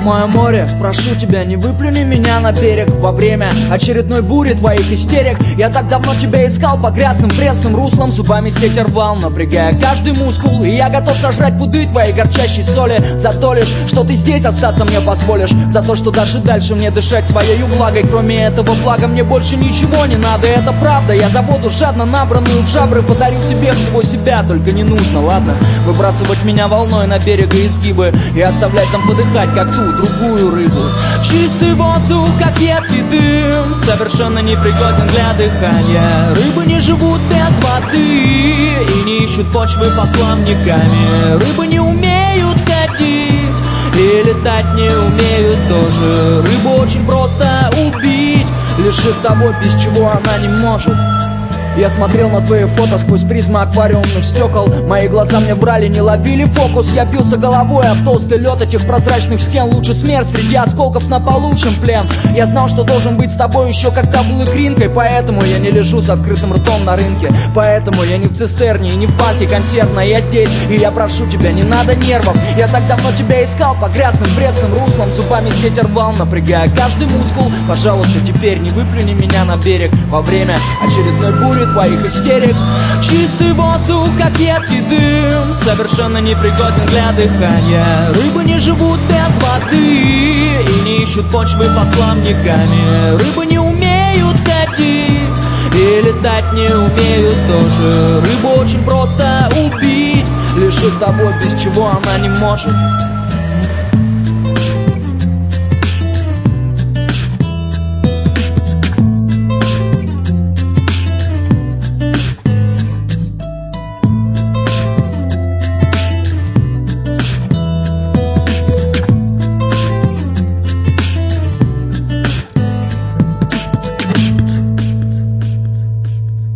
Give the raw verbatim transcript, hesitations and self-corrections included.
мое море, прошу тебя, не выплюни меня на берег во время очередной бури твоих истерик. Я так давно тебя искал по грязным пресным руслам, зубами сеть рвал, напрягая каждый мускул. И я готов сожрать пуды твоей горчащей соли за то лишь, что ты здесь остаться мне позволишь, за то, что даже дальше мне дышать своей влагой. Кроме этого блага мне больше ничего не надо, это правда. Я за воду жадно набранную в жабры подарю тебе всего себя, только не нужно, ладно, выбрасывать меня волной на берег и изгибы и оставлять там подыхать, как ту другую рыбу. Чистый воздух, как едкий дым, совершенно непригоден для дыхания. Рыбы не живут без воды и не ищут почвы под плавниками. Рыбы не умеют ходить и летать не умеют тоже. Рыбу очень просто убить, лишив того, без чего она не может. Я смотрел на твои фото сквозь призмы аквариумных стекол. Мои глаза мне врали, не ловили фокус. Я бился головой об толстый лед этих прозрачных стен. Лучше смерть среди осколков на получшем плен. Я знал, что должен быть с тобой еще когда был икринкой. Поэтому я не лежу с открытым ртом на рынке. Поэтому я не в цистерне и не в банке консервной. Я здесь, и я прошу тебя, не надо нервов. Я так давно тебя искал по грязным пресным руслам, зубами сеть рвал, напрягая каждый мускул. Пожалуйста, теперь не выплюни меня на берег во время очередной бури твоих истерик. Чистый воздух, как едкий дым, совершенно непригоден для дыхания. Рыбы не живут без воды и не ищут почвы под плавниками. Рыбы не умеют ходить и летать не умеют тоже. Рыбу очень просто убить, лишив того, без чего она не может.